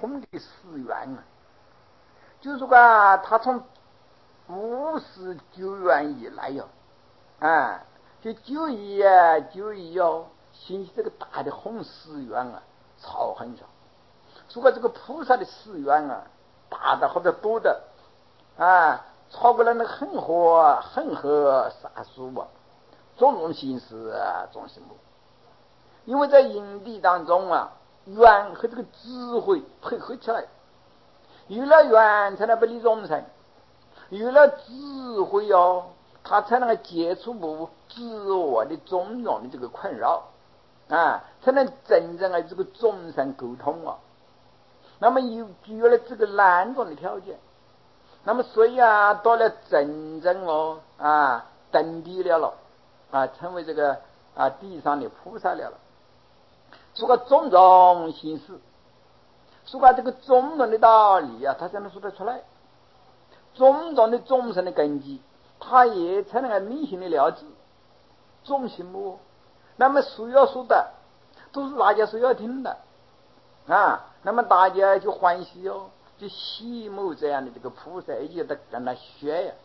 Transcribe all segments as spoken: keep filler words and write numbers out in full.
通的誓愿啊，就是说啊，他从五十九元以来哟、啊，啊，就九一啊，九一哟，兴起这个大的宏誓愿啊，超很少。如果这个菩萨的誓愿啊，大的或者多的啊，超过了那个恒河恒河沙数啊，种种形式啊，种什么？因为在因地当中啊，愿和这个智慧配合起来，有了愿才能不离众生，有了智慧哦，他才能够解除不自我的种种的这个困扰啊，才能真正的这个众生沟通啊。那么有具有了这个两种的条件，那么所以啊，到了真正哦啊登地了了啊，成为这个啊地上的菩萨了了。说个种种形式，说个这个种种的道理啊，他才能说得出来。种种的众生的根基，他也才能够明显的了知。众心目，那么所要说的，都是大家所要听的啊。那么大家就欢喜哦，就羡慕这样的这个菩萨，而且得跟他学呀。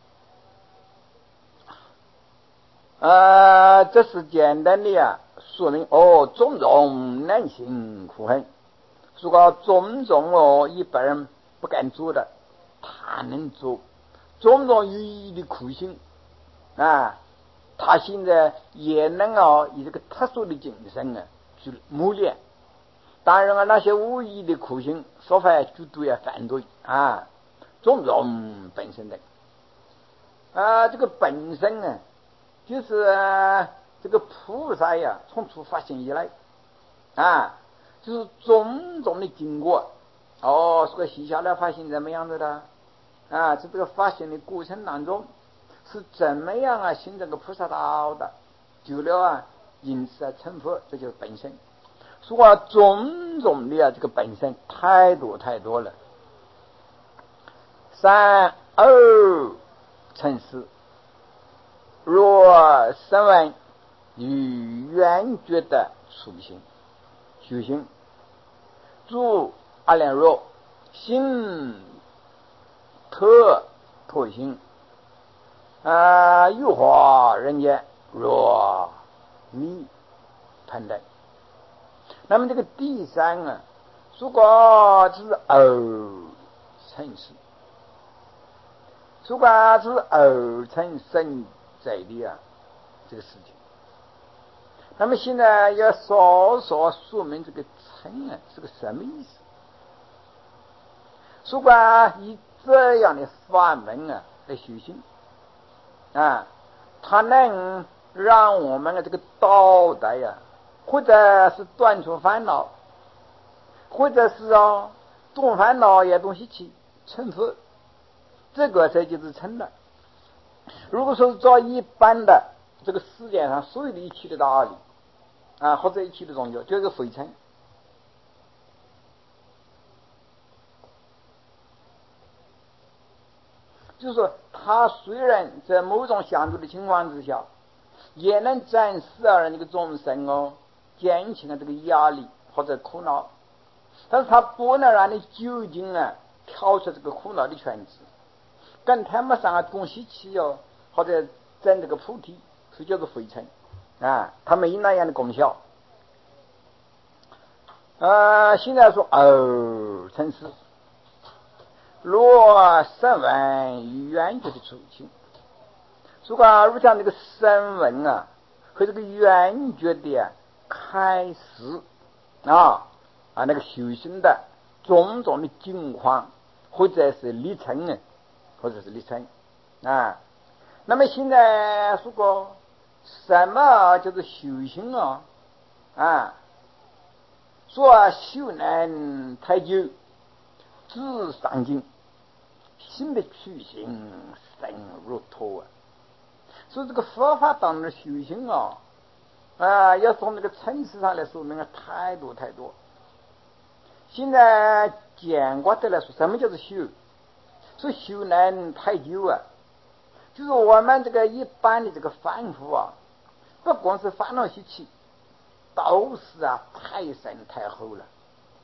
啊，这是简单的呀，说明哦，种种难行苦行。如果种种哦，一般人不敢做的，他能做；种种有意义的苦行啊，他现在也能哦，以这个特殊的精神啊去磨练。当然啊，那些无意义的苦行，说法绝对要反对啊。种种本身的啊，这个本身啊，就是、啊、这个菩萨呀，从初发现以来啊，就是种种的经过。哦，这个细下来发现怎么样子的啊？在这个发现的过程当中，是怎么样啊行这个菩萨道的？久了啊，因此啊成佛，这就是本身。说啊，种种的啊，这个本身太多太多了。三二成四，若声闻与缘觉的属性修行，诸阿良若心特特性啊，欲化人间若迷盘等。那么这个第三啊，如果是偶成事，如果是偶成生在的啊这个事情，那么现在要稍稍说明这个成啊是个什么意思。如果以这样的法门啊来修行啊，它能让我们的这个道德呀、啊，或者是断除烦恼，或者是哦动烦恼也东西起成佛，这个才就是成了。如果说是照一般的这个世界上所有的一切的道理啊，或者一切的宗教，就是非成。就是说，他虽然在某种相对的情况之下，也能暂时而让这个众生哦减轻了这个压力或者苦恼，但是他不能让你究竟啊跳出这个苦恼的圈子，跟他们上啊供习气哦，或者证这个菩提，是叫做非成啊，他没那样的功效。啊，现在说偶成事，若声闻与缘觉的处境，如果如像这个声闻啊和这个缘觉的啊开始啊啊那个修行的种种的境况，或者是历程呢，或者是历程啊。那么现在如果什么叫做修行啊啊？说修难太久，自上进，心的去行深如脱啊。所以这个佛法当中的修行啊啊，要从那个层次上来说明啊，太多太多。现在简过的来说，什么叫做修？说修难太久啊，就是我们这个一般的这个凡夫啊，不光是烦恼习气，都是啊太深太厚了。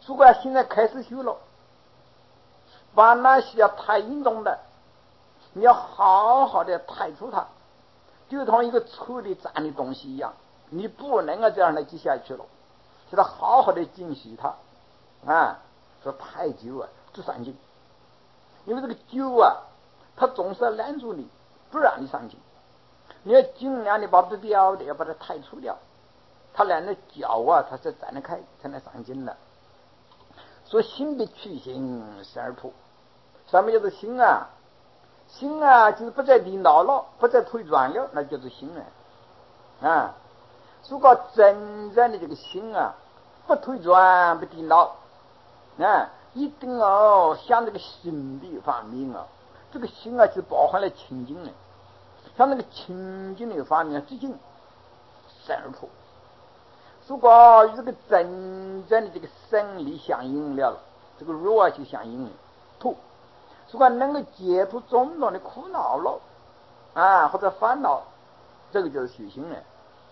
如果现在开始修了，把那些要太运动的，你要好好的抬出它，就同一个车里站的东西一样，你不能够这样的记下去了，就得好好的精细它啊。说太久啊，不上进，因为这个酒啊，它总是要拦住你，不让你上进。你要尽量的把不必要的要把它抬除掉，它来了脚啊，它才站得开，才能上进了。说心必去行，生而土。什么叫做心啊？心啊，就是不再地脑了，不再推转了，那叫做心啊。啊，如果真正的这个心啊，不推转，不地脑，啊，一定要向这个心的方面啊，这个心啊，就包含了清净的，向那个清净的方面致敬，生而土。如果与这个真正的这个生理相应了，这个肉啊就相应了，土。如果能够解脱种种的苦恼了啊，或者烦恼，这个就是修行了。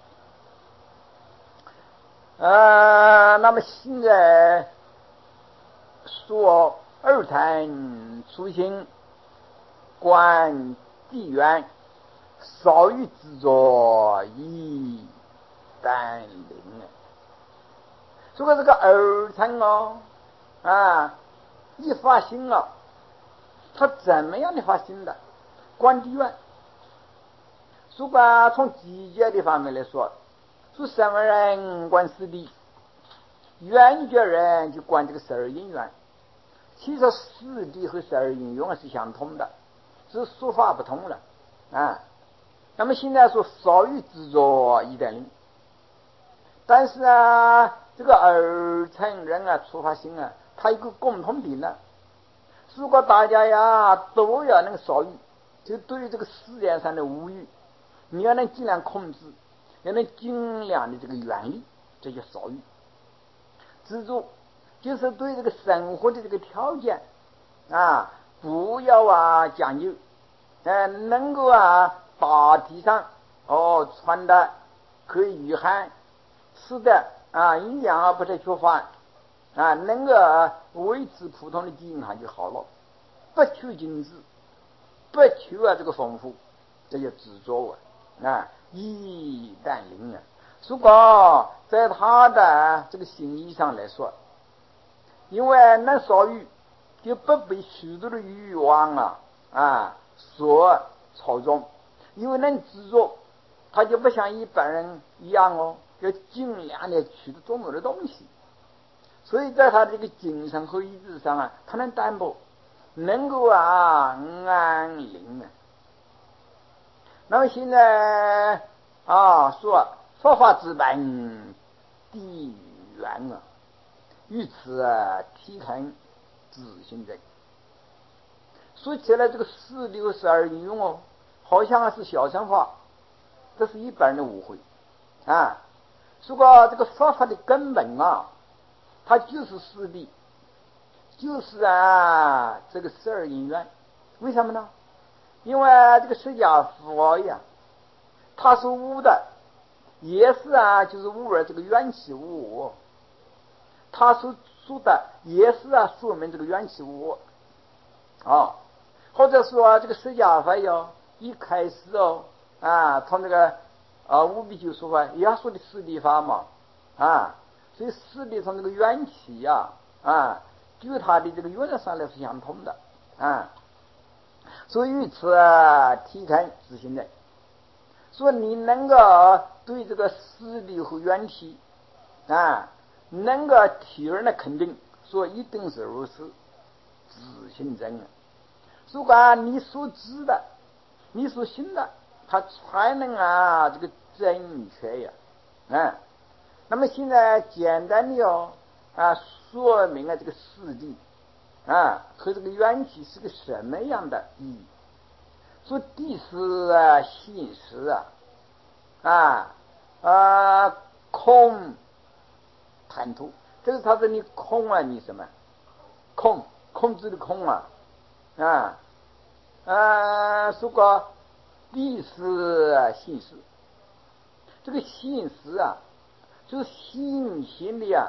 呃，那么现在说二禅初心，观地缘，少欲执着，一单灵啊。如果这个二禅哦啊，一发心了，他怎么样的发心的？观地缘。如果从季节的方面来说，说什么人观四谛，缘觉人就观这个十二因缘。其实四谛和十二因缘是相通的，只是说法不同了啊。那么现在说少欲执着一点零，但是啊，这个二乘人啊，出发心啊，它有一个共同点呢。如果大家呀都要能少欲，就对于这个世界上的无欲，你要能尽量控制，要能尽量的这个远离，这叫少欲。知足就是对这个生活的这个条件啊，不要啊讲究，呃，能够啊大体上哦穿的可以御寒，吃的啊营养啊不太缺乏啊，能够啊维持普通的健康就好了，不求精致，不求啊这个丰富，这叫执着啊啊一旦灵啊。如果在他的这个心意上来说，因为能少欲，就不被许多的欲望啊啊所操纵，因为能执着，他就不像一般人一样哦，要尽量的取得种种的东西，所以在他这个精神和意志上啊，他能担保，能够啊安宁啊。那么现在啊说说法之本地缘啊，于此啊体肯自性真。说起来这个四六十二应用哦，好像是小乘法，这是一般人的误会啊。如果这个说法的根本啊，它就是四谛，就是啊这个十二因缘。为什么呢？因为这个释迦佛呀，他是无的，也是啊就是无了这个缘起无我，他所说的也是啊说明这个缘起无我啊。或者说、啊、这个释迦佛哟，一开始哦啊，从这个啊无比丘说法也要说的四谛法嘛啊，所以四谛从这个缘起呀 啊, 啊，就它的这个原则上来是相通的啊。所以于此啊体肯自性真，说你能够对这个四谛和缘起啊，能够体而的肯定，说一定是如此，自性真啊。如果你所知的，你所信的，它才能啊这个正确呀啊。那么现在简单的哦啊说明了这个四谛啊和这个缘起是个什么样的意义。说谛是啊信实啊啊啊空贪图，这是他说你空啊，你什么空控制的空啊啊啊，说过谛是信实，这个信实啊就是信心的呀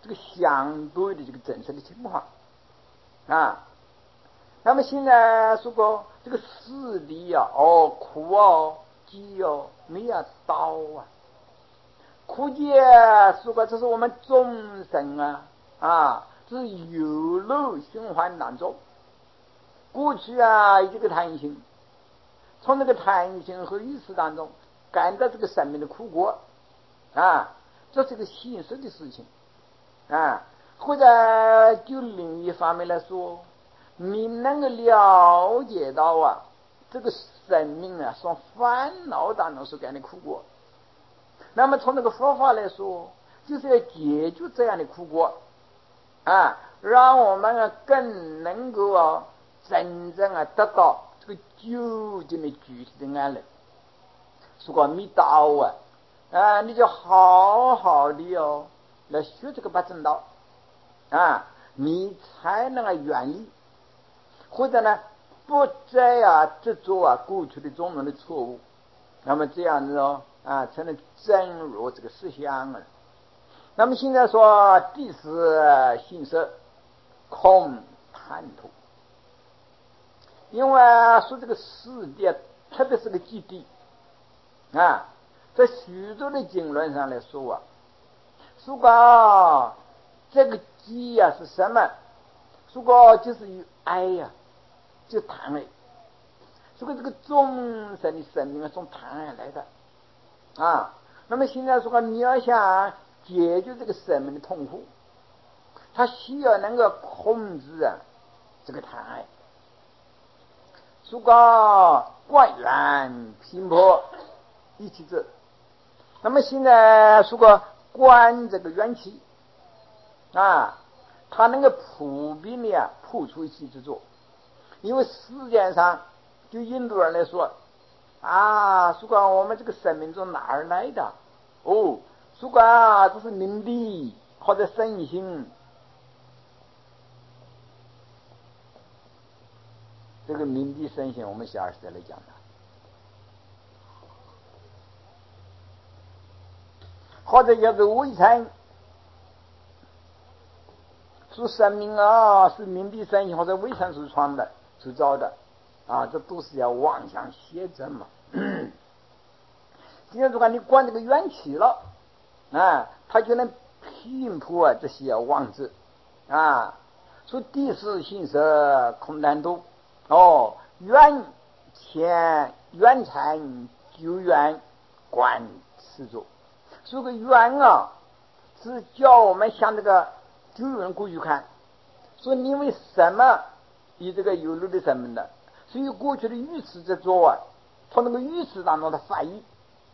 这个相对的这个真实的情况啊。那么现在说过这个四地啊，哦，苦哦，饥哦，没有刀啊，苦饥说过这是我们众生啊啊，这是有漏循环当中，过去啊这个贪心，从那个贪心和意识当中感到这个生命的苦果啊，这是个现实的事情啊。或者就另一方面来说，你能够了解到啊，这个生命啊，从烦恼当中所感的苦果。那么从这个佛法来说，就是要解决这样的苦果啊，让我们啊更能够啊真正啊得到这个究竟的具体的安乐。如果没到啊，啊，你就好好的哦来学这个八正道啊，你才能啊远离。或者呢，不再啊执着啊过去的种种的错误，那么这样子哦啊，才能真入这个实相啊。那么现在说第四性色空贪图，因为说这个世界，特别是个基地啊，在许多的经论上来说啊，说过这个基呀、啊、是什么？说过就是有爱呀、啊。就贪爱，这个这个众生的生命啊，从贪爱来的啊。那么现在说你要想解决这个生命的痛苦，他需要能够控制啊这个贪爱。说个观缘频破一起治。那么现在说个观这个缘起啊，它能够普遍的啊破除一切之作。因为世界上就印度人来说啊，说管我们这个生命从哪儿来的？哦，说管啊，这是冥地或者神星。这个冥地神星，我们下时再来讲的。或者叫做微尘，说生命啊，是冥地神星或者微尘所创的、所造的啊，这都是要妄想邪正嘛。今天如果你观这个缘起了啊，他就能频破啊这些妄执啊。说第四性色空难度哦，缘前缘残久远观此作。说个缘啊，是叫我们向这个久远过去看，说因为什么以这个有漏的生命的，所以过去的预示之作啊，从那个预示当中的反应。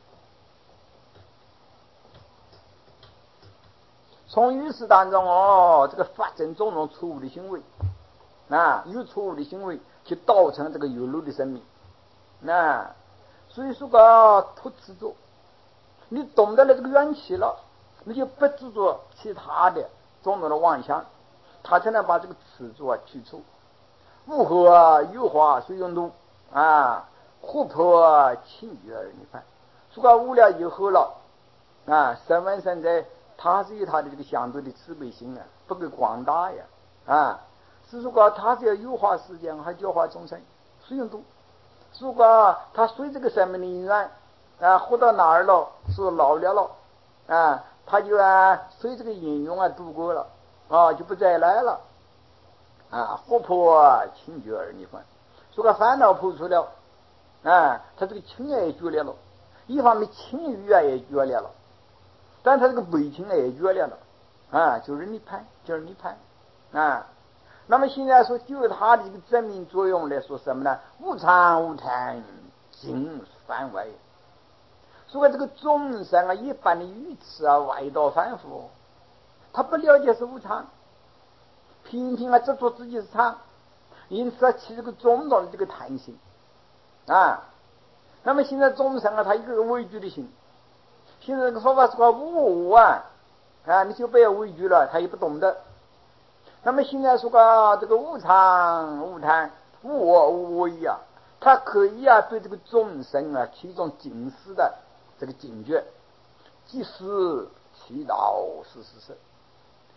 从于是当中哦，这个发生种种错误的行为啊，有错误的行为就造成这个有漏的生命啊。所以说个不执着，你懂得了这个缘起了，你就不执着其他的种种的妄想，他才能把这个执着啊去除。物和有化随用度啊，互破情觉而逆反。说个无聊以后了啊，声闻生在。他是有他的这个相对的慈悲心啊，不够广大呀啊！是如果他是要有化世间，还教化众生，随用度。如果他随这个生命的因缘啊，活到哪儿了，是老了了啊，他就啊随这个因缘啊度过了啊，就不再来了啊。活破情觉而逆反，如果烦恼破除了啊，他这个情也决裂了，一方面情欲啊也决裂了。但他这个悲情也决裂了啊，就是你判，就是你判啊。那么现在说，就他的这个证明作用来说什么呢？无常无贪，尽反外。所以这个众生啊，一般的愚痴啊，外道凡夫，他不了解是无常，频频啊执着自己是常，因此啊起这个种种的这个贪心啊。那么现在众生啊，他一个畏惧的心。现在这个说法是个无我啊，啊，你就不要畏惧了，他也不懂得。那么现在说个这个无常无贪无我无为啊，他可以啊对这个众生啊起一种警示的这个警觉，即是其道是是是。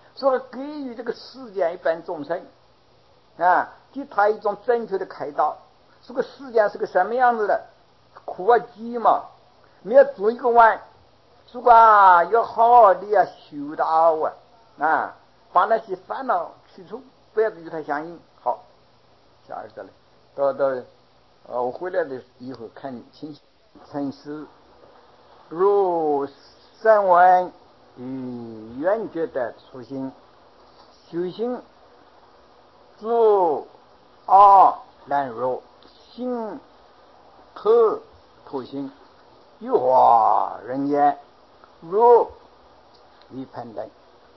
所以给予这个世间一般众生啊，给他一种正确的开导。这个世间是个什么样子的？苦啊寂寞，没有做一个碗，如果啊要好好的啊修道啊啊，把那些烦恼去除，不要与它相应。好，下儿子了，到到呃我回来的以后看清陈师如声闻与缘觉的初心，修行诸阿难入心可土心，有化人言如与判断。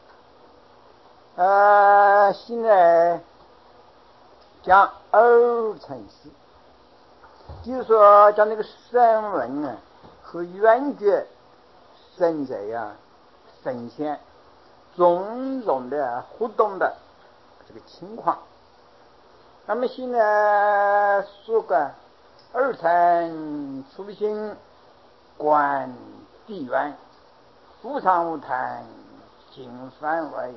呃，现在讲二乘师，就是说讲那个声闻啊和缘觉生在呀神仙种种的互动的这个情况。那么现在说个二乘初心观地缘，无常无贪尽范围。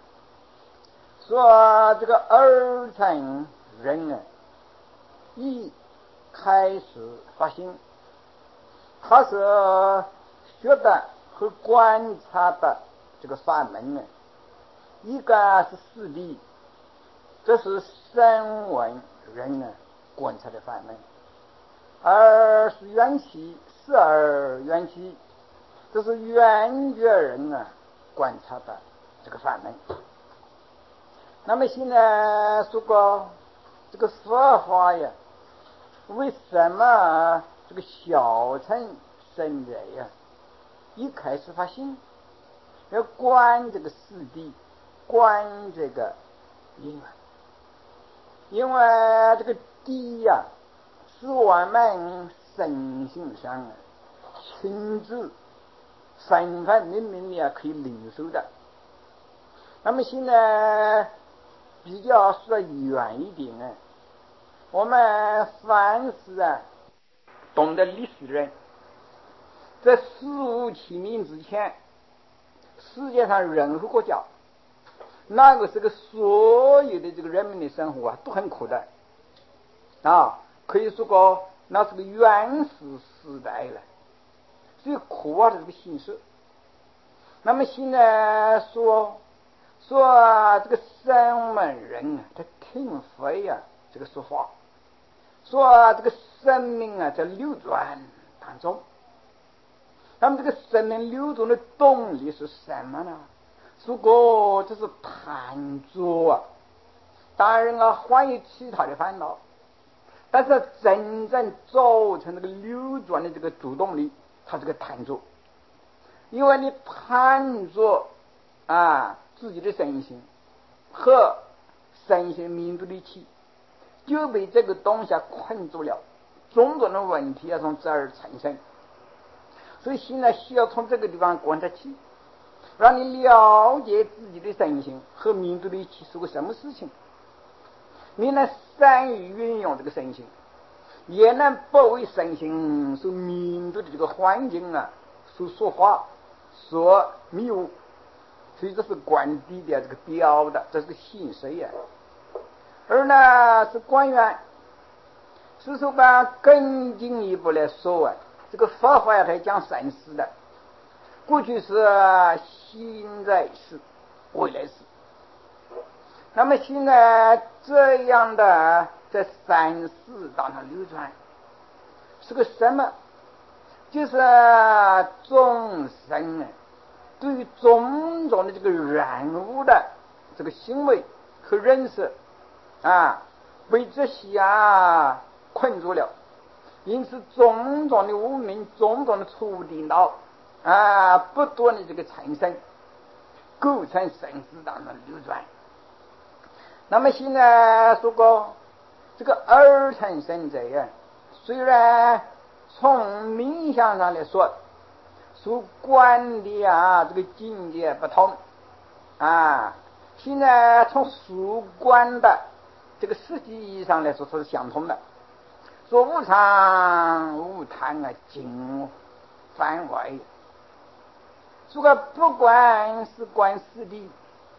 说这个二乘人啊，一开始发心，他是学的和观察的这个法门呢，一个是四谛，这是声闻人呢观察的法门；二是缘起，四二缘起，这是缘觉人呢观察的这个法门。那么现在说过这个佛法呀，为什么这个小乘生者呀一开始发心要观这个四谛，观这个因缘？因为这个谛呀是我们身心上亲自分分明明的可以领受的。那么现在比较说远一点呢，我们凡是啊懂得历史的人，在史无其名之前，世界上任何国家，那个是个所有的这个人民的生活啊都很苦的啊，可以说过那是个原始时代了，所以苦啊的这个形式。那么现在说说这个声闻人啊，他听佛呀这个说法，说这个生命啊在流转当中。那么这个生命流动的动力是什么呢？如果这是贪着啊，当然啊还有其他的烦恼，但是真正造成这个流转的这个主动力，它是个贪着。因为你贪着啊自己的身心和身心民族的力气，就被这个东西困住了，种种的问题要从这儿产生。所以现在需要从这个地方观察起，让你了解自己的身心和民族的力气是个什么事情，你能善于运用这个身心，也能不为身心受民族的这个环境啊所说话所迷误。所以这是观谛的这个标的，这是信谁呀？而呢是观缘，是说把更进一步来说啊，这个佛法还讲三世的，过去是，现在是，未来是。那么现在这样的在三世当中流转，是个什么？就是众生啊对于种种的这个人物的这个行为和认识啊，被这些啊困住了，因此种种的无明，种种的错误颠倒啊，不断的这个产生，构成生死当中的流转。那么现在说过这个二乘生者呀，虽然从名相上来说所观的啊这个境界不同啊，现在从属观的这个实际意义上来说是相同的。说无常无贪啊尽范围，这个不管是观四谛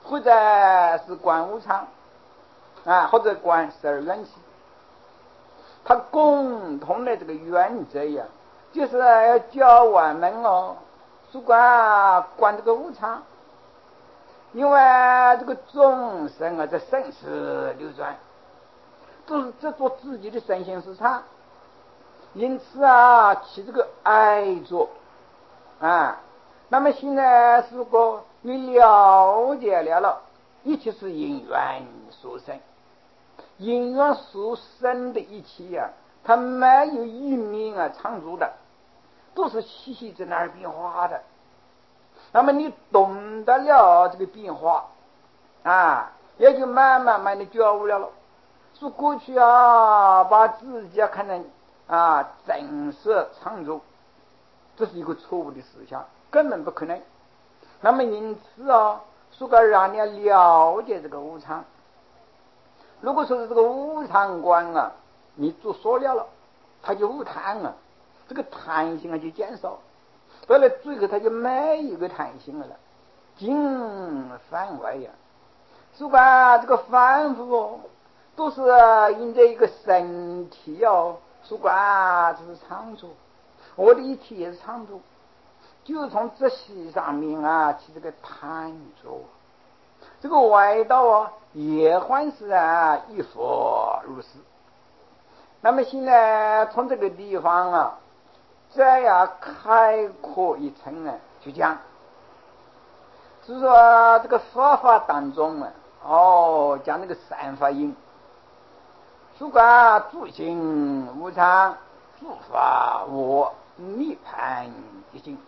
或者是观无常啊，或者观十二缘起，它共同的这个原则呀，就是要教我们哦，主观观这个无常，因为这个众生啊，在生死流转，都是执着自己的身心市场，因此啊，起这个爱着啊。那么现在如果你了解了了，一切是因缘所生，因缘所生的一切呀、啊，它没有一面啊常住的，都是细细在那儿变化的。那么你懂得了这个变化啊，也就慢慢慢的觉悟了了。说过去啊，把自己啊看成啊真实常住，这是一个错误的思想，根本不可能。那么因此啊，说个让你了解这个无常。如果说是这个无常观啊，你做缩了了，它就无贪啊，这个贪心啊就减少，到了最后它就没有个贪心了，尽反外呀。说吧，这个反复哦，都是因着一个身体哦，说吧，这是常住，我的一体也是常住。就从这些上面啊起这个贪着，这个外道啊也还是啊一佛如是。那么现在从这个地方啊再要开阔一层呢去讲，就是说这个佛法当中啊，哦讲那个三法印，主观诸行无常，诸法我涅槃一境。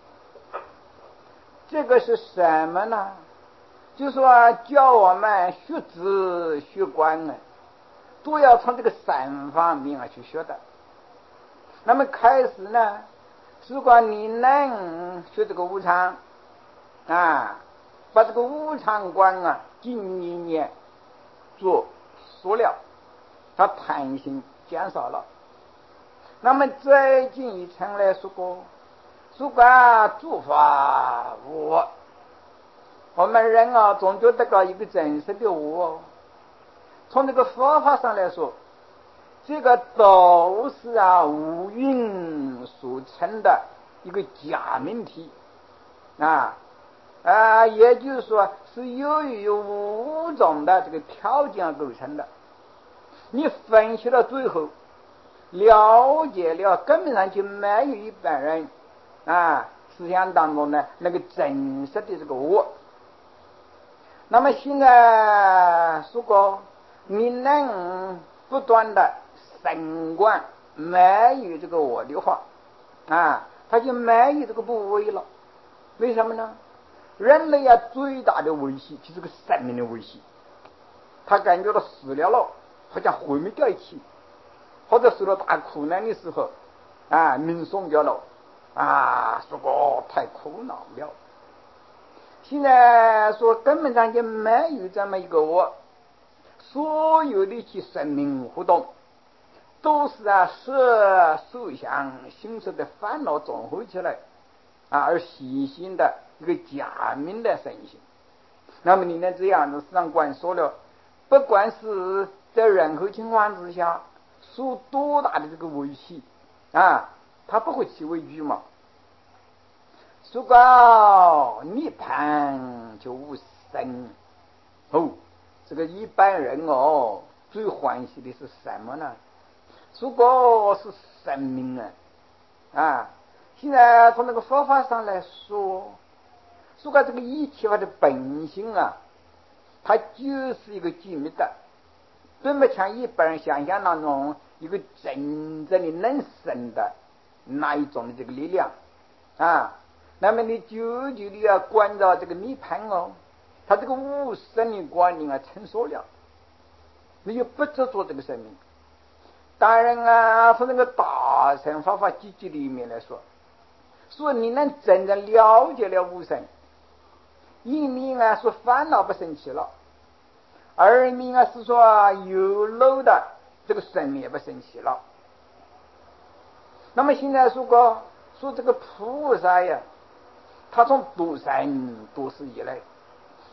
这个是什么呢？就说叫我们学知学观啊，都要从这个三方面啊去学的。那么开始呢，如果你能学这个无常啊，把这个无常观啊进一年做塑料，它贪心减少了。那么再进一层来说过，如果诸法我，我们人啊总觉得个一个真实的我，从这个佛法上来说，这个都是啊无蕴所成的一个假命题啊啊，也就是说是由于五种的这个条件构成的。你分析到最后，了解了，根本上就没有一般人啊思想当中呢那个真实的这个我。那么现在如果你能不断的深观没有这个我的话啊，他就没有这个不危了。为什么呢？人类啊最大的危险就是个生命的危险，他感觉到死了了，好像毁灭掉一起，或者受到大苦难的时候啊，命送掉了啊，说过太苦恼了。现在说根本上就没有这么一个我，所有的一些生命活动都是啊色受想行识的烦恼总合起来啊而显现的一个假名的身形。那么你呢这样子上观说了，不管是在任何情况之下受多大的这个危险啊，他不会起畏惧嘛。如果涅槃就无生哦，这个一般人哦最欢喜的是什么呢？如果是生命啊啊，现在从那个佛法上来说，如果这个一切法的本性啊，它就是一个机密的，并不像一般人想象那种一个真正的能生的那一种的这个力量啊。那么你久久的要关照这个涅槃哦，他这个无生的观念啊成熟了，你就不执着这个生命。当然啊，从那个大乘法法积极里面来说，说你能真正了解了无生，一面啊说烦恼不生气了，二面啊是说有漏的这个生命也不生气了。那么现在说过说这个菩萨呀，他从度生度世以来，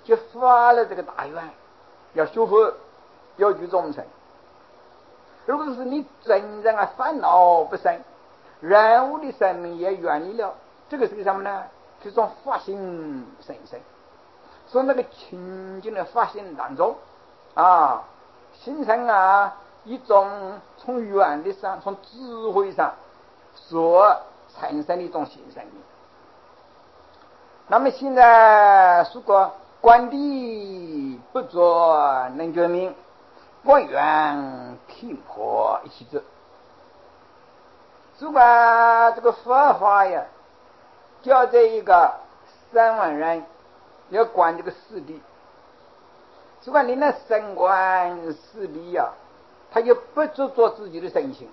就发了这个大愿，要学佛，要救众生。如果是你真正啊烦恼不生，人物的生命也远离了，这个是个什么呢？是种发心生生。所以那个清净的发心当中啊，形成啊一种从缘理上、从智慧上所产生的一种形生力。那么现在如果观地不作能觉明，观缘频破一起走。如果这个佛法呀，叫这一个三万人要观这个四谛，如果你那深观四谛呀，他就不执着自己的身心，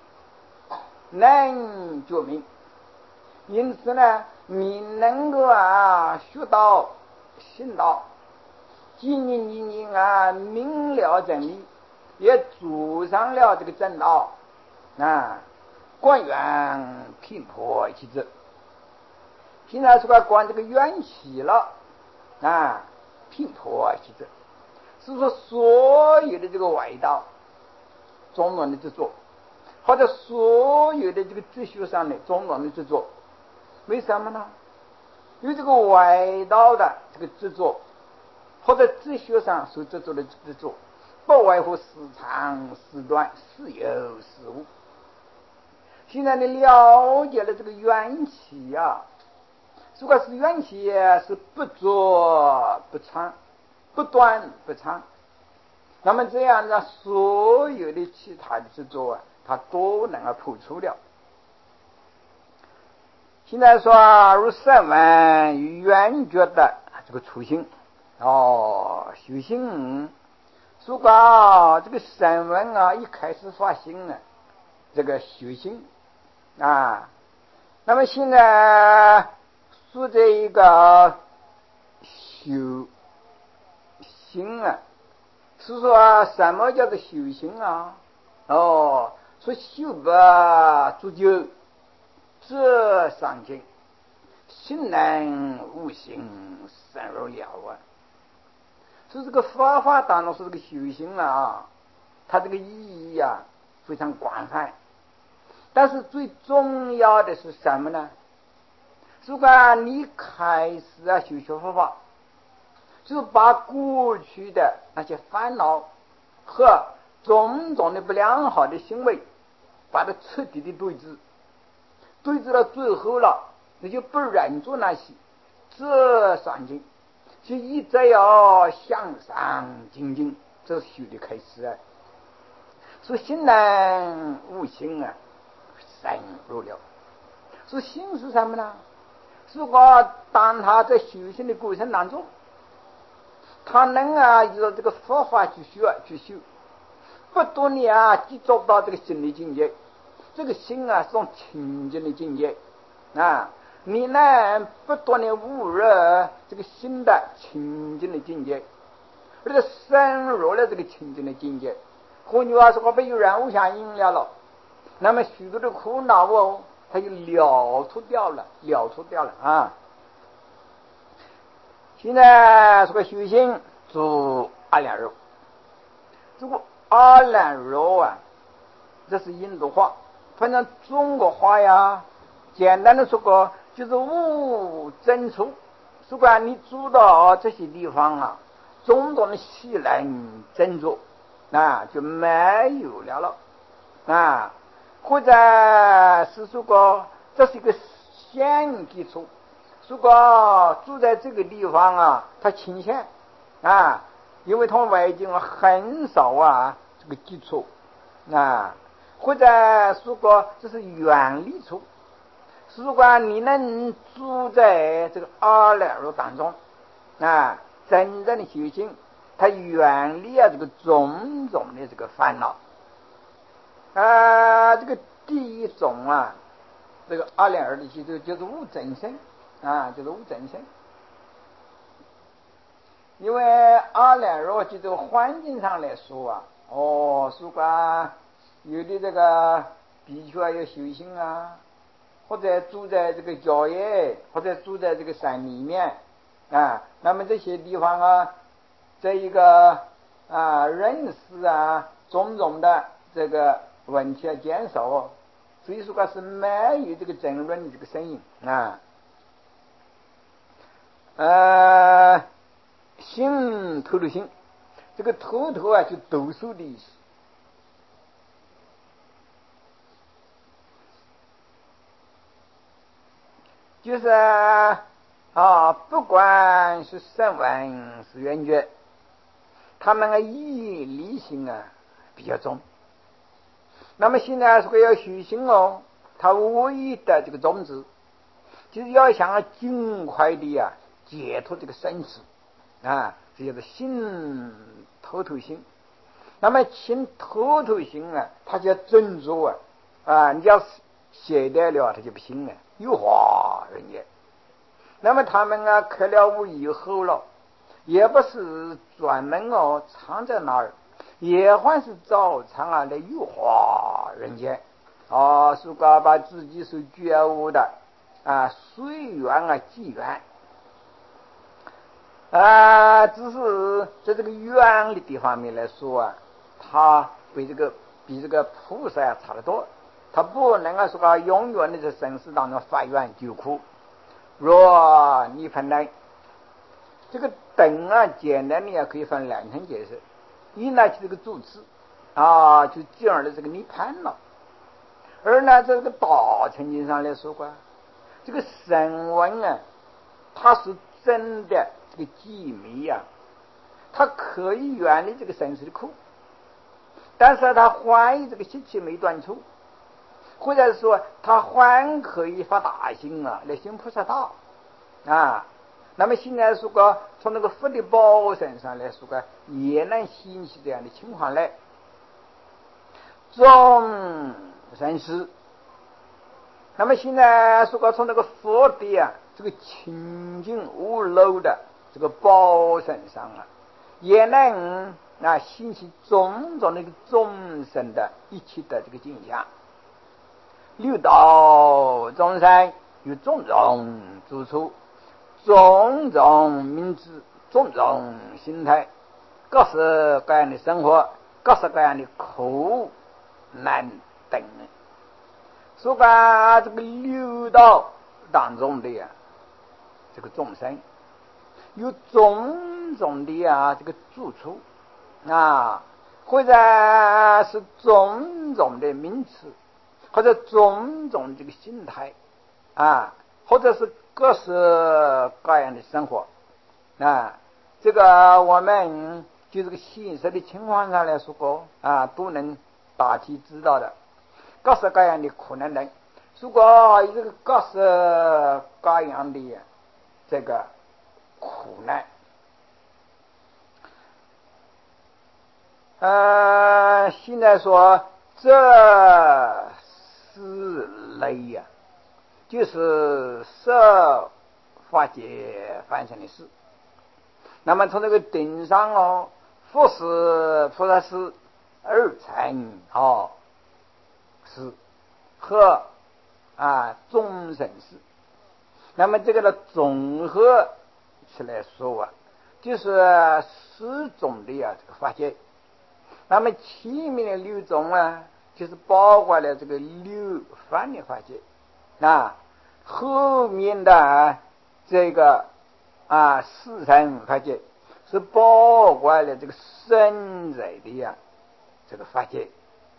能觉明。因此呢，你能够啊学到行道，精精精精啊明了真理，也主上了这个正道啊，观缘频破一起走。现在说观这个缘起了啊，频破一起走，是说所有的这个外道种种的执着，或者所有的这个哲学上的种种的执着，为什么呢？因为这个外道的这个执着，或者哲学上所执着的执着，不外乎时长时短，时有时无。现在你了解了这个缘起啊，如果是缘起是不着不长，不断不长，那么这样呢，所有的其他的执着啊，它都能够破除了。现在说如声闻与缘觉的这个初心哦，修行，如果、啊、这个声闻啊一开始发心呢，这个修行啊，那么现在说这一个修行啊，是说什么叫做修行啊？哦，说修不足久，这上进，心能无形深入了啊。所以这个佛法当中是这个修行啊，它这个意义啊非常广泛。但是最重要的是什么呢？如果你开始啊修学佛法，就是把过去的那些烦恼和种种的不良好的行为，把它彻底的对治，对治到最后了，你就不忍住那些，这上进，就一直要向上精进，这是修的开始啊。所以心能无形啊，深入了。所以心是什么呢？如果当他在修行的过程当中，他能啊依照这个佛法去学去修，不断的啊接触到这个心理境界，这个心啊是种清净的境界啊，你呢不断的悟入这个心的清净的境界，而且深入了这个清净的境界。换句话说，我被有人物相应了了，那么许多的苦恼哦，它就了脱掉了，了脱掉了啊。现在这个修行做阿兰若，这个阿兰若啊，这是印度话，反正中国话呀，简单的说过就是无真处。如果你住到这些地方啊，种种的喜能真着啊就没有了了啊，或者是说过这是一个现基础。如果住在这个地方啊，他倾向啊，因为他们外境很少啊，这个基础啊，或者如果这是远离处，如果你能住在这个阿赖若当中啊，真正的修行，他远离啊这个种种的这个烦恼啊，这个第一种啊，这个阿赖若的修行就是无真身。啊，就是无真身。因为阿赖若就这个环境上来说啊，哦，如果有的这个比丘啊有修行啊，或者住在这个郊野，或者住在这个山里面啊，那么这些地方啊， 这一个啊认识啊种种的这个问题啊减少哦，所以说它是没有这个争论的这个声音啊。呃，心头头心，这个头头啊就读书的意思，就是啊，不管是声闻是缘觉，他们的义理性啊比较重。那么现在说要修行哦，他唯一的这个宗旨，就是要想尽快的呀、啊、解脱这个生死啊，这叫做心头头心。那么心头头心啊，他就要斟酌啊啊，你要写得了，他就不行了，有化人也。那么他们啊，开了悟以后了，也不是专门哦藏在那儿，也还是照常啊来诱化人间啊，是个把自己所觉悟的啊随缘啊即缘啊，只是在这个缘的地方面来说啊，他比这个比这个菩萨啊差得多，他不能够说啊永远的在生死当中发愿救苦。若你分来这个等啊，简单的也可以分两层解释。一呢，就这个主持啊，就进而的这个涅槃了；二呢，在这个大乘经上来说过，这个声闻啊，它是真的这个机密啊，它可以远离这个生死的苦，但是它还有这个习气没断除。或者说他还可以发大心啊，来行菩萨道啊。那么现在说个从那个佛的报身上来说个，也能兴起这样的情况来。众生师，那么现在说个从那个佛的啊这个清净无漏的这个报身上啊，也能啊兴起种种那个众生的一切的这个景象。六道众生有种种住处，种种名字，种种心态，各式各样的生活，各式各样的苦难等。说把这个六道当中的呀、啊，这个众生有种种的啊这个住处啊，或者是种种的名词。或者种种这个心态啊，或者是各式各样的生活啊，这个我们就这个现实的情况上来说过啊，都能大体知道的。各式各样的苦难人，如果有这个各式各样的这个苦难，呃，现在说这是类呀、啊，就是色法界凡尘的事。那么从这个顶上哦，佛是菩萨是二乘哦是和啊众生是。那么这个的总和起来说啊，就是十种的呀、啊、这个法界。那么前面的六种啊，就是包括了这个六凡的法界啊，后面的、啊、这个啊四乘法界是包括了这个生在的呀这个法界。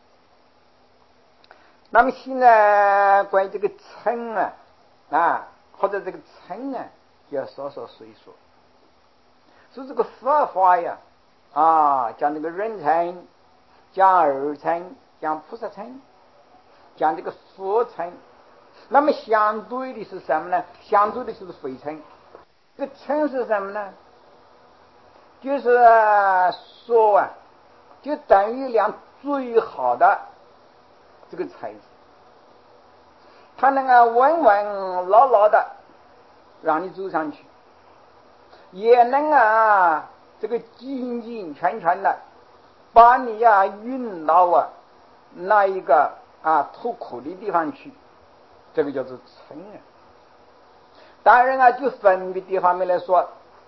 那么现在关于这个乘啊啊或者这个乘啊，就要稍稍说一说。说这个佛法呀啊，讲这个人乘，讲二乘，讲菩萨乘，讲这个佛乘。那么相对的是什么呢？相对的就是非乘。这个乘是什么呢？就是说啊，就等于一辆最好的这个车子，它能够稳稳牢牢的让你走上去，也能啊这个紧紧全全的把你呀、啊、运到啊那一个啊痛苦的地方去，这个叫做乘啊。当然啊，就分别地方面来说，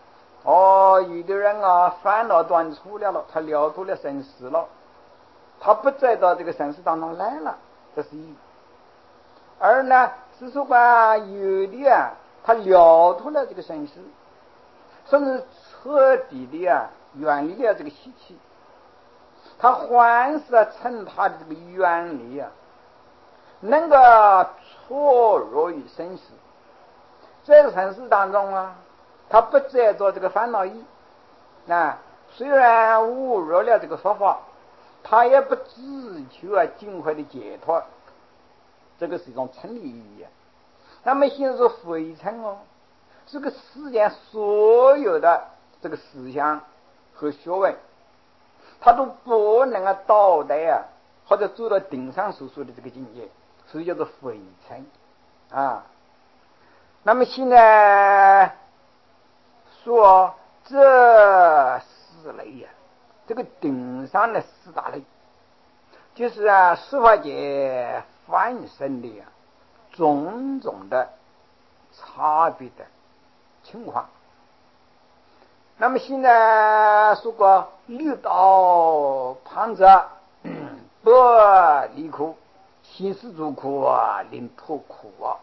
哦，有的人啊，烦恼断除了了，他了脱了生死了，他不再到这个生死当中来了，这是一。而呢，是说啊，有的啊，他了脱了这个生死，甚至彻底的啊，远离了这个习气，他还是啊，趁他的这个远离啊，能够错入于生死，在这个生死当中啊，他不再做这个烦恼意啊，虽然误入了这个佛法，他也不自求啊尽快的解脱，这个是一种成立意义。那么现在说非成哦，这个世间所有的这个思想和学问，他都不能啊到达啊，或者做到顶上所说的这个境界，所以叫做非成啊。那么现在说这四类呀、啊，这个顶上的四大类，就是啊十法界泛生的啊种种的差别的情况。那么现在说过六道旁者不离苦，心是诸苦啊，令脱苦啊。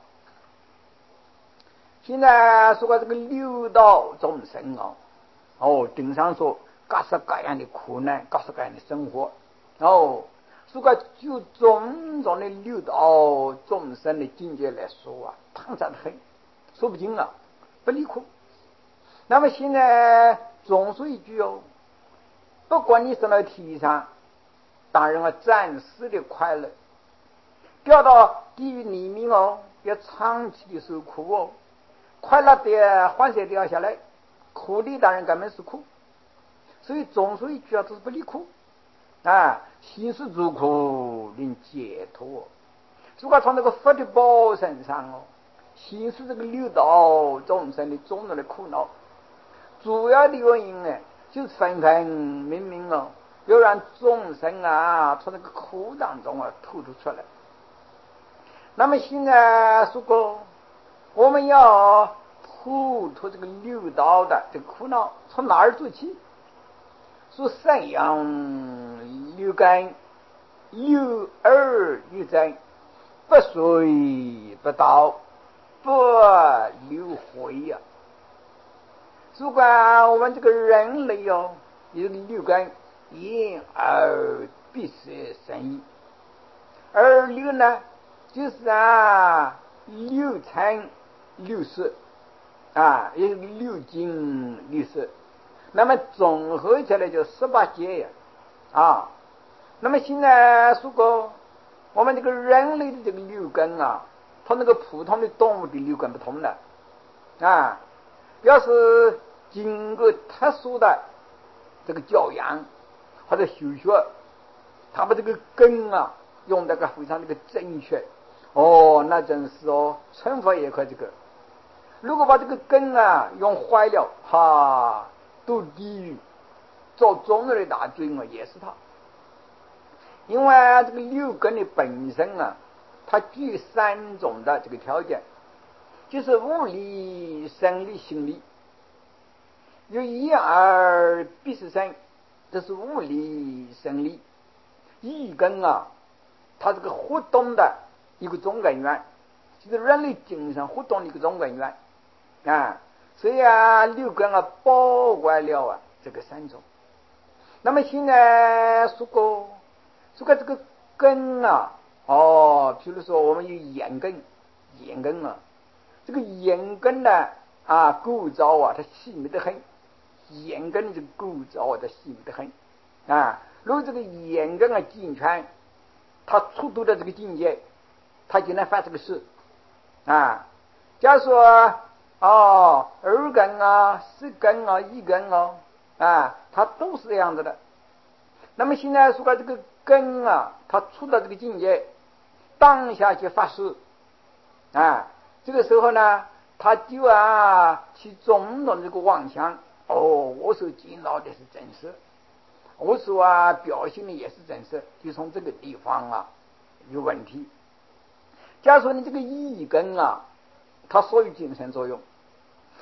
现在说过这个六道众生啊，哦，顶上说各式各样的苦难，各式各样的生活，哦，说过就种种的六道众生的境界来说啊，庞杂的很，说不尽啊，不离苦。那么现在总说一句哦，不管你是在天上，当然啊暂时的快乐，掉到地狱里面哦，要长期的受苦哦。快乐的欢喜掉下来，苦的当然根本是苦，所以总说一句啊，都是不离苦啊，心是诸苦令解脱。如果从这个佛的报身上哦，心是这个六道众生的种种的苦恼，主要的原因呢，就是分分明明哦，要让众生啊从这个苦当中啊吐出出来。那么现在说过，我们要突脱这个六道的这个苦恼，从哪儿做起？说三阳六根，六耳六真，不随不道，不流回呀。如果我们这个人类哦，有六根，眼耳鼻舌身意，而六呢，就是啊六尘六识啊，也是六经六识，那么总合起来就十八界呀啊。那么现在说过，我们这个人类的这个六根啊，和那个普通的动物的六根不同的啊。要是经过特殊的这个教养或者修学，他把这个根啊用那个非常那个正确哦，那真是哦，成佛也可这个。如果把这个根啊用坏了，哈，堕地狱，做种种的大罪恶也是他。因为这个六根的本身啊，它具三种的这个条件，就是物理、生理、心理。有眼耳鼻舌身，这是物理生理。意根啊，它这个活动的一个总根源，就是人类精神活动的一个总根源啊。所以啊，六根啊包括了啊这个三种。那么现在说过，说过这个根啊，哦，比如说我们有眼根，眼根啊，这个眼根呢啊构造啊，它细密得很。眼根的这个构造啊，它细密得很啊。如果这个眼根啊健全，它触度的这个境界，它就能发这个事啊。假如说哦，耳根啊、舌根啊、意根啊啊，它都是这样子的。那么现在说到这个根啊，它触到这个境界，当下就发誓啊。这个时候呢，它就啊去种种这个妄想。哦，我所见到的是真实，我所啊表现的也是真实，就从这个地方啊有问题。假如说你这个意根啊，它所有精神作用，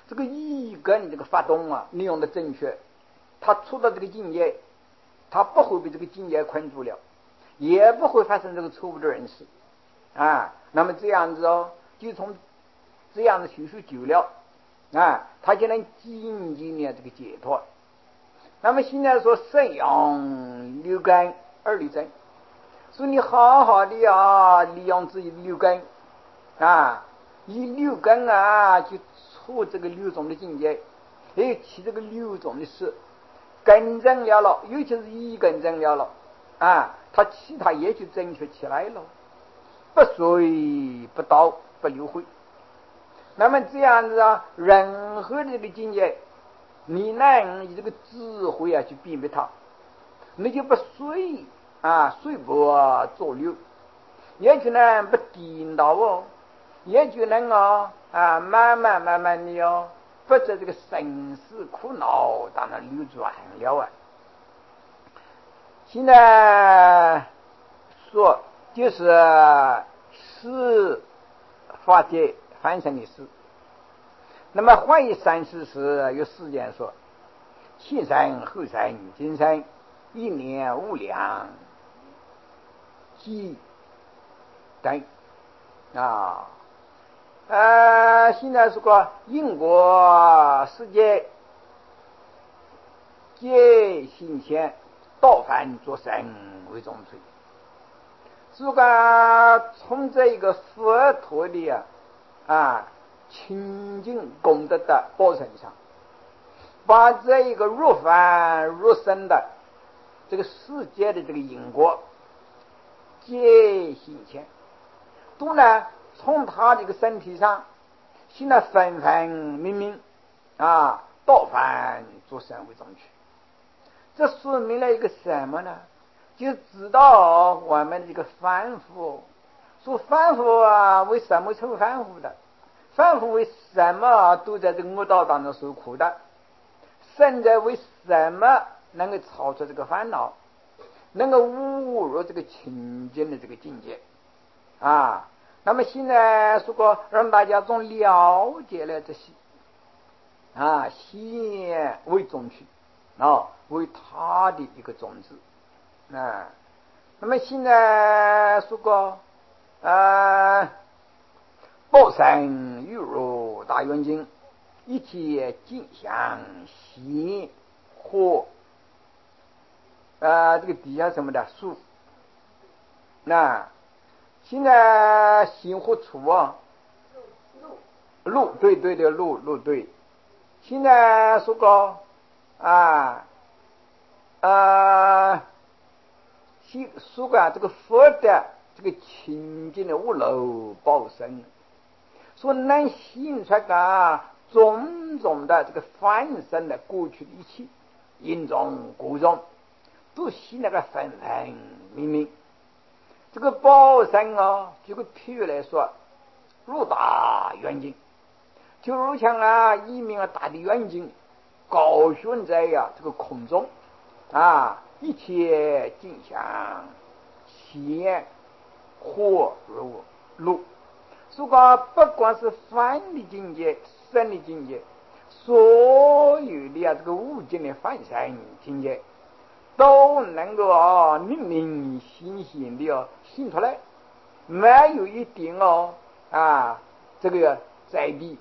这个一根这个发动啊，你用的正确，他出到这个境界，他不会被这个境界困住了，也不会发生这个错误的认识啊。那么这样子哦，就从这样的学习久了啊，他就能渐渐的这个解脱。那么现在说肾阳六根二力真，所以你好好的啊，利用自己的六根啊，以六根啊去触这个六种的境界，也起这个六种的事，更正了了，尤其是一更正了了啊，他其他也就正确起来了，不随不倒不流会。那么这样子啊，任何的这个境界，你能以这个智慧啊去辨别它，你就不随啊随波逐流，也就能不颠倒哦，也就能哦啊慢慢慢慢的哦，不在这个生死苦恼当中流转了啊。现在说就是是法界翻身的事。那么换一三世时有四件说，前生后生今生一年无量积等啊，呃，现在是个因果世界皆行前道凡作生为中罪。如果从这个佛陀的啊啊清净功德的报身上，把这一个入凡入生的这个世界的这个因果皆行前，都呢从他这个身体上现在分分明明啊道凡作生为中去。这说明了一个什么呢？就知道我们这个凡夫，说凡夫啊，为什么成为凡夫的？凡夫为什么都在这个恶道当中受苦的？现在为什么能够超出这个烦恼，能够悟入这个清净的这个境界啊？那么现在如果让大家总了解了这些啊，先为中去啊，为他的一个种子啊。那么现在说过啊，报身欲如大圆镜，一切尽相现或啊，这个底下什么的树，那现在心或处啊，路对对对路路对，现在说过啊啊，西说过啊，这个佛的这个清净的无漏报身，说能显出个种种的这个翻身的过去的一切因种果种，都显那个分分明明。这个报身啊，这个譬如来说，如大圆镜，就如像啊一面啊大的圆镜，高悬在呀、啊、这个空中啊，一切景象现或如露。如果不光是凡的境界、生的境界，所有的啊这个物境的凡身境界，都能够啊明明显显的啊显出来，没有一点哦啊这个在地。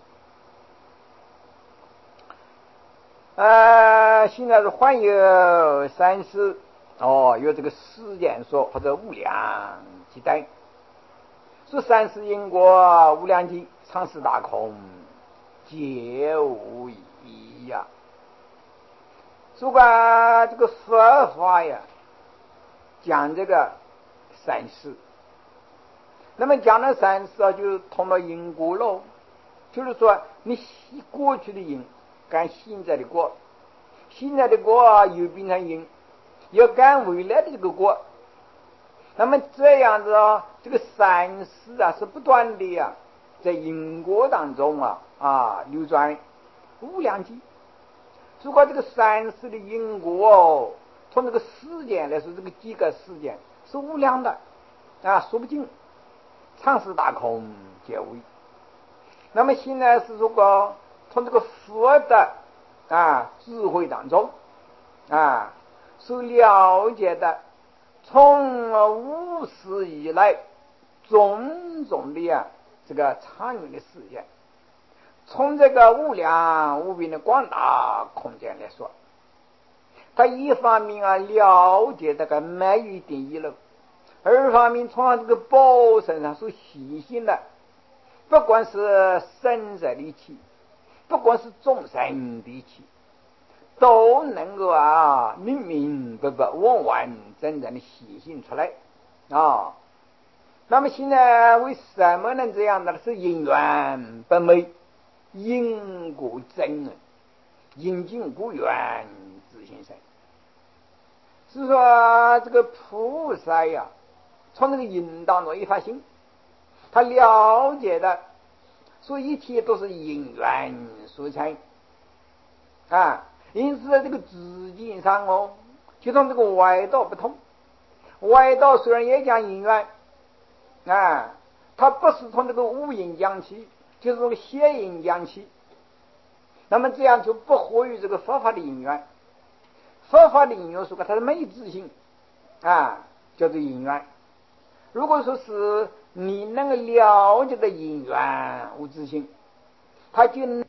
呃，现在是还有三世哦，有这个世间说或者无量积等，说三世因果无量尽，常识大空，皆无疑呀。如果这个佛法呀讲这个三世，那么讲了三世啊，就通了因果喽。就是说，你过去的因跟现在的果，现在的果啊又变成因，要跟未来的这个果。那么这样子啊，这个三世啊是不断的呀、啊，在因果当中啊啊流转无量劫。如果这个三世的因果哦，从这个时间来说，这个几个时间是无量的啊，说不尽，常识大空皆无。那么现在是如果从从这个佛的啊智慧当中啊所了解的，从无始以来种种的啊这个长远的事件，从这个无量无边的广大空间来说，他一方面啊了解这个没有一点遗漏，二方面从这个报身上所显现的，不管是生者的气，不管是众生的气，都能够啊明明白白完完整整的显现出来啊。那么现在为什么能这样呢？是因缘不昧，因果真，因境故缘自性生。是说这个菩萨呀，从这个因当中一发心，他了解的，所以一切都是因缘所成啊。因此在这个知见上哦，就从这个外道不同。外道虽然也讲因缘啊，它不是从这个无因讲起，就是这个邪因讲起，那么这样就不合于这个佛法的因缘。佛法的因缘说它是没自性啊，叫做因缘。如果说是你能够了解的因缘无自性，它就